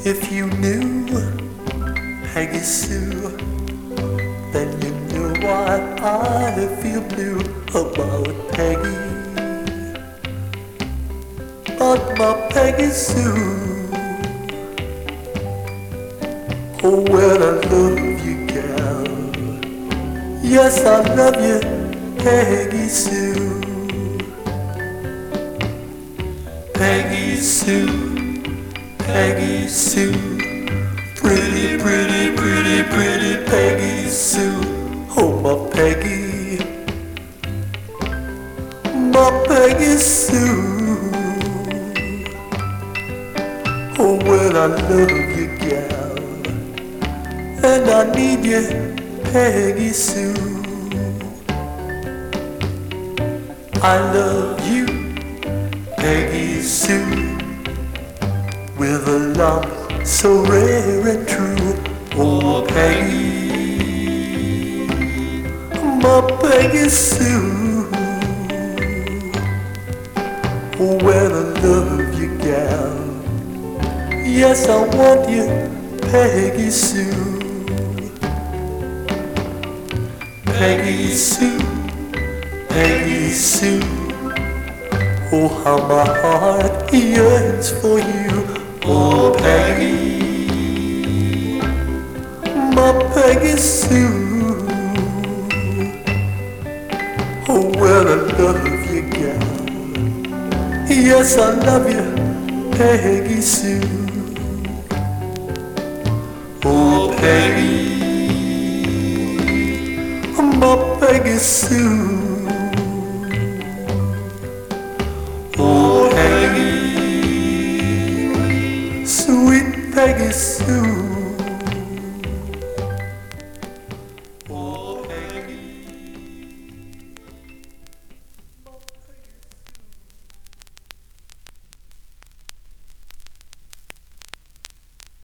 If you knew Peggy Sue, then you knew what I feel blue about Peggy. But my Peggy Sue, oh, well, I love you, gal. Yes, I love you, Peggy Sue. Peggy Sue, Peggy Sue, pretty, pretty, pretty, pretty Peggy Sue. Oh, my Peggy, my Peggy Sue. Oh, well, I love you, gal, and I need you, Peggy Sue. I love you, Peggy Sue, with a love so rare and true. Oh, Peggy, my Peggy Sue. Oh, well, I love you, gal. Yes, I want you, Peggy Sue. Peggy Sue, Peggy Sue. Oh, how my heart yearns for you. Oh, Peggy, my Peggy Sue. Oh, well, I love you, gal. Yes, I love you, Peggy Sue. Oh, Peggy, my Peggy Sue. Oh, Peggy, sweet Peggy Sue.